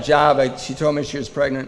job. She told me she was pregnant.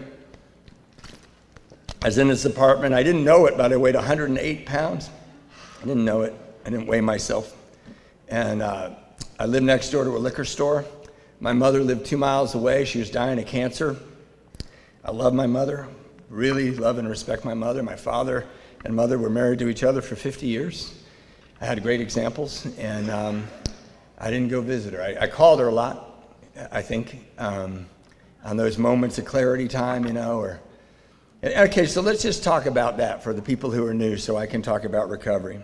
I was in this apartment. I didn't know it, but I weighed 108 pounds. I didn't know it. I didn't weigh myself. And I lived next door to a liquor store. My mother lived 2 miles away. She was dying of cancer. I love my mother, really love and respect my mother. My father and mother were married to each other for 50 years. I had great examples, and I didn't go visit her. I called her a lot, I think, on those moments of clarity time, Okay, so let's just talk about that for the people who are new so I can talk about recovery.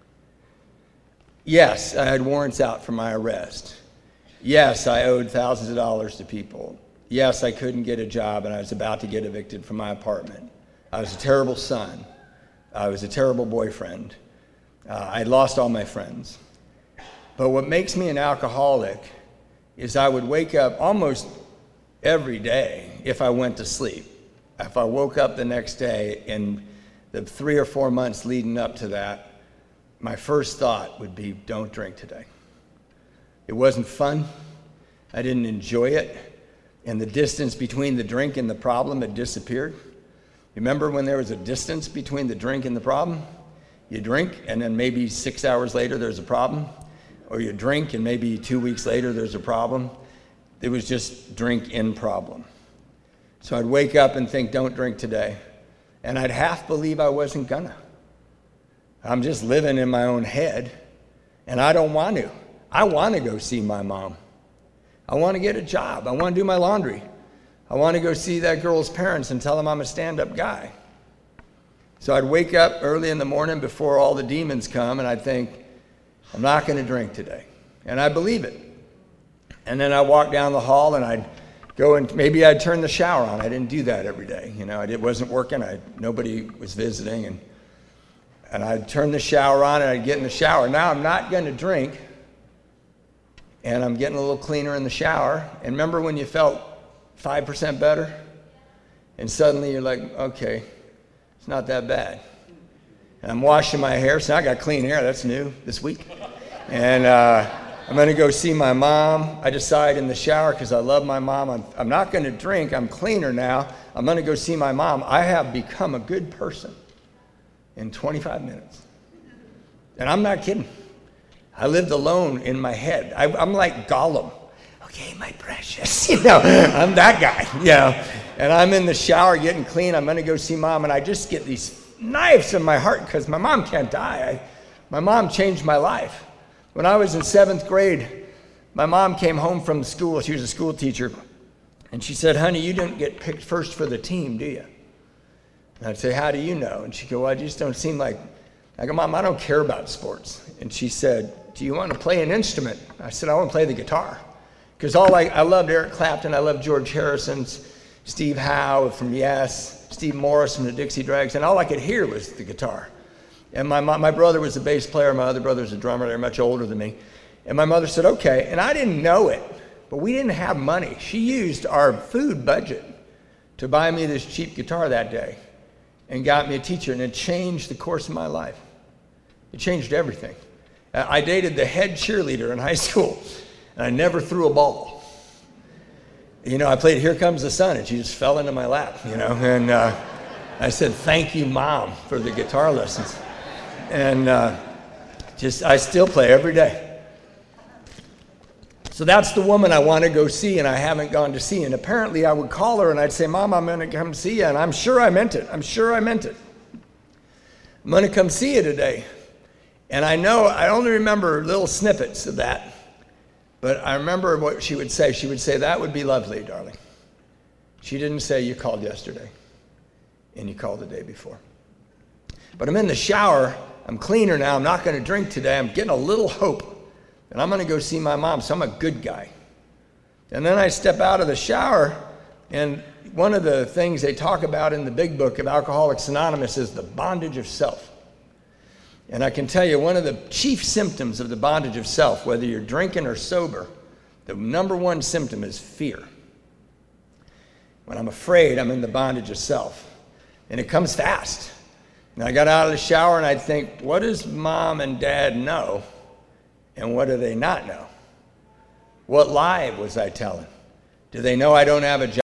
Yes, I had warrants out for my arrest. Yes, I owed thousands of dollars to people. Yes, I couldn't get a job and I was about to get evicted from my apartment. I was a terrible son. I was a terrible boyfriend. I lost all my friends. But what makes me an alcoholic is I would wake up almost every day if I went to sleep. If I woke up the next day, in the 3 or 4 months leading up to that, my first thought would be, don't drink today. It wasn't fun. I didn't enjoy it. And the distance between the drink and the problem had disappeared. Remember when there was a distance between the drink and the problem? You drink, and then maybe 6 hours later there's a problem. Or you drink, and maybe 2 weeks later there's a problem. It was just drink in problem. So I'd wake up and think, don't drink today. And I'd half believe I wasn't gonna. I'm just living in my own head, and I don't want to. I want to go see my mom. I want to get a job. I want to do my laundry. I want to go see that girl's parents and tell them I'm a stand-up guy. So I'd wake up early in the morning before all the demons come, and I'd think, I'm not going to drink today. And I believe it. And then I'd walk down the hall, and I'd go and maybe I'd turn the shower on. I didn't do that every day. It wasn't working. Nobody was visiting. And I'd turn the shower on, and I'd get in the shower. Now I'm not going to drink, and I'm getting a little cleaner in the shower. And remember when you felt 5% better? And suddenly you're like, okay, it's not that bad. And I'm washing my hair, so now I got clean hair. That's new this week. And I'm going to go see my mom. I decide in the shower, because I love my mom, I'm not going to drink. I'm cleaner now. I'm going to go see my mom. I have become a good person in 25 minutes. And I'm not kidding. I lived alone in my head. I'm like Gollum. Okay, my precious. I'm that guy. And I'm in the shower getting clean. I'm going to go see mom. And I just get these knives in my heart because my mom can't die. My mom changed my life. When I was in 7th grade, my mom came home from school. She was a school teacher. And she said, honey, you didn't get picked first for the team, do you? And I'd say, how do you know? And she'd go, well, I just don't seem like... I go, Mom, I don't care about sports. And she said, do you want to play an instrument? I said, I want to play the guitar. Because I loved Eric Clapton, I loved George Harrison, Steve Howe from Yes, Steve Morris from the Dixie Dregs, and all I could hear was the guitar. And my brother was a bass player, my other brother's a drummer, they're much older than me. And my mother said, okay, and I didn't know it, but we didn't have money. She used our food budget to buy me this cheap guitar that day and got me a teacher, and it changed the course of my life. It changed everything. I dated the head cheerleader in high school, and I never threw a ball. I played Here Comes the Sun, and she just fell into my lap, and I said, thank you, Mom, for the guitar lessons. And I still play every day. So that's the woman I want to go see, and I haven't gone to see. And apparently I would call her, and I'd say, Mom, I'm going to come see you, and I'm sure I meant it. I'm going to come see you today. And I only remember little snippets of that. But I remember what she would say. She would say, that would be lovely, darling. She didn't say, you called yesterday, and you called the day before. But I'm in the shower. I'm cleaner now. I'm not going to drink today. I'm getting a little hope. And I'm going to go see my mom, so I'm a good guy. And then I step out of the shower, and one of the things they talk about in the big book of Alcoholics Anonymous is the bondage of self. And I can tell you, one of the chief symptoms of the bondage of self, whether you're drinking or sober, the number one symptom is fear. When I'm afraid, I'm in the bondage of self. And it comes fast. And I got out of the shower, and I'd think, what does Mom and Dad know? And what do they not know? What lie was I telling? Do they know I don't have a job?